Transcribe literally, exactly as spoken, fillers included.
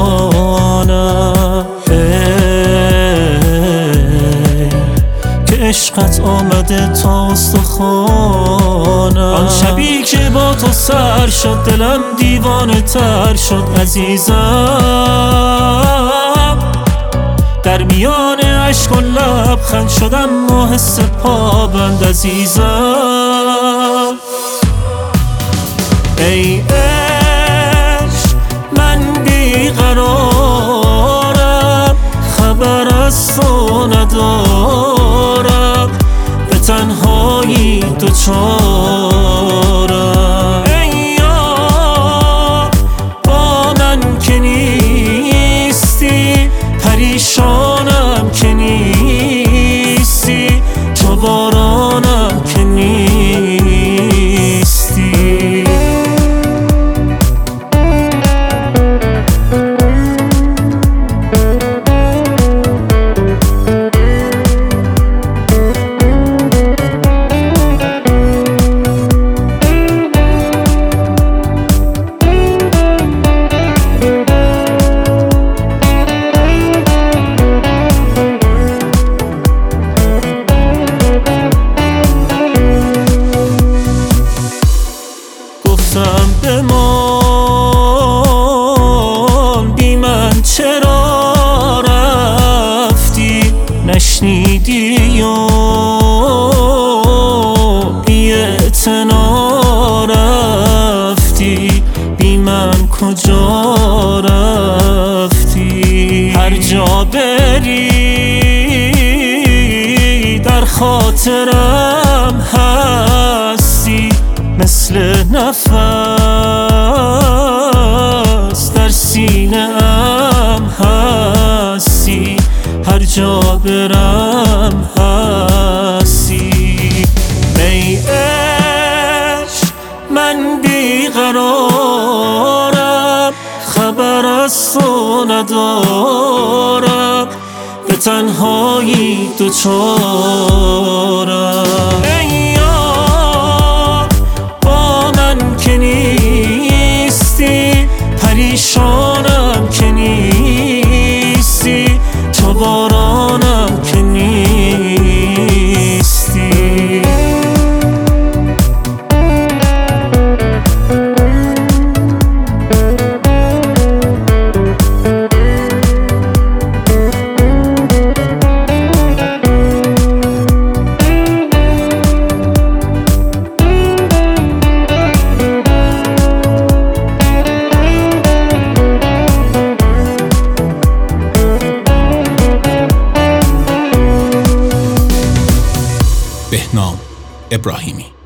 جانم، که عشقت آمده تا استخوانم. آن شبی که با تو سر شد دلم دیوانه تر شد عزیزم، در میان عشق و لبخند شدم ماه پابند عزیزم. ای عشق من بیقرارم، خبر از تو ندارم، به تنهایی دوچارم. ای یار با من که نیستی، پریشانم که نیستی، تو بارانم که نیستی. بمان بی من چرا رفتی، نشنیدی و بی اعتنا رفتی، بی من کجا رفتی. هر جا بری در خاطرم هستی، مثل نفس در سینه ام هستی، هر جا برم هستی. ای عشق من بیقرارم، خبر از تو ندارم، به تنهایی دوچارم. ای یار با من که نیستی، پریشانم که نیستی، تو بارانم که نیستی. بهنام ابراهیمی.